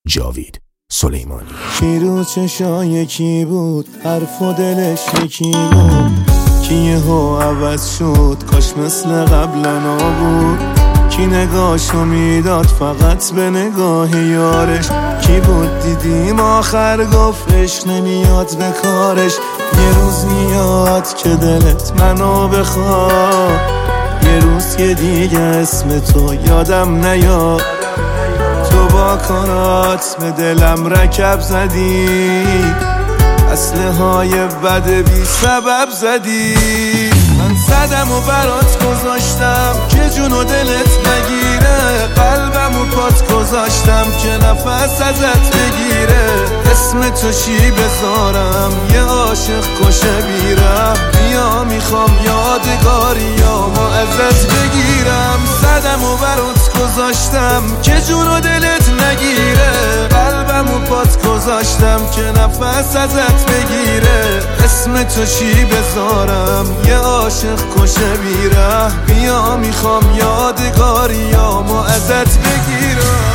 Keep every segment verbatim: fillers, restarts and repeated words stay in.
جاوید سلیمانی. کی رو چشای یکی بود، حرف و دلش یکی بود، کی یهو عوض شد کاش مثل قبلا نبود. کی نگاهشو میداد فقط به نگاه یارش، کی بود دیدیم آخر گفت عشق نمیاد به کارش. یه روز میاد که دلت منو بخواد، یه روز که دیگه اسم تو یادم نیاد. تو با کارات به دلم رکب زدی، اسلحه های بد بی سبب زدی. من زدم و برات گذاشتم که جون و دلت نگیره، قلبم و پات گذاشتم که نفس ازت بگیره. اسم تو چی بذارم یه عاشق کشه بیرم، بیا میخوام یادگاریامو ازت بگیرم. زدم و برات گذاشتم که جون و دلت نگیره، قلبم و پات گذاشتم که نفس ازت بگیره. اسم تو چی بذارم یه عاشق کشه بیره، بیا میخوام یادگاریامو ازت بگیرم.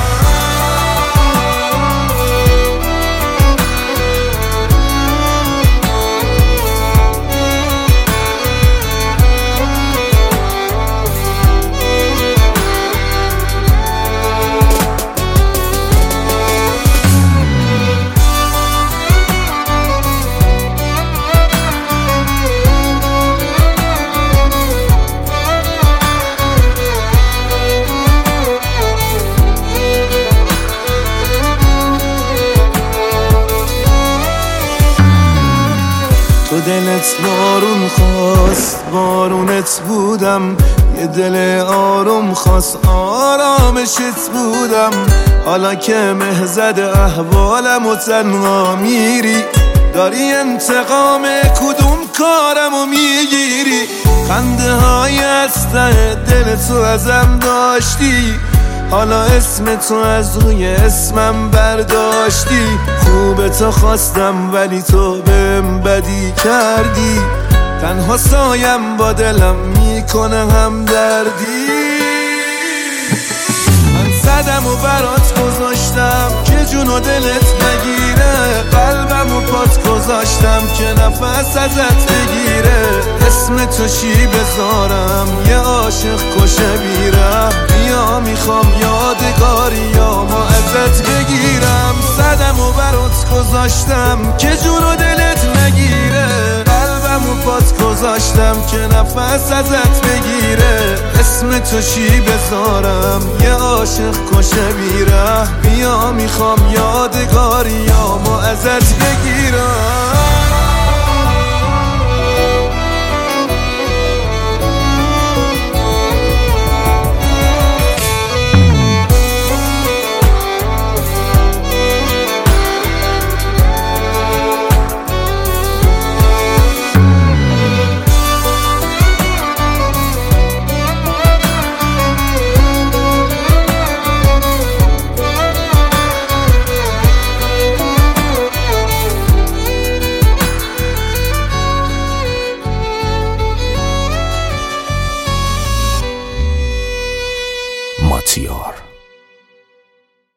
تو دلت بارون خواست بارونت بودم، یه دل آروم خواست آرامشت بودم. حالا که مه زده احوالم و تنها میری، داری انتقام کدوم کارمو میگیری. خنده های از ته دل تو ازم داشتی، حالا اسم تو از روی اسمم برداشتی. خوب تو خواستم ولی تو بهم بدی کردی، تنها سایم با دلم میکنه هم دردی. من زدم و برات گذاشتم که جون و دلت نگیره، قلبم و پات گذاشتم که نفس ازت بگیره. اسم تو چی بذارم یه عاشق کشه بیرم، بیا میخوام یادگاریامو ازت بگیرم. زدم و برات گذاشتم که جون و دلت نگیره، قلبم و پات گذاشتم که نفس ازت بگیره. اسم تو چی بذارم یه عاشق کشه بیره، بیا میخوام یادگاریامو ازت بگیرم.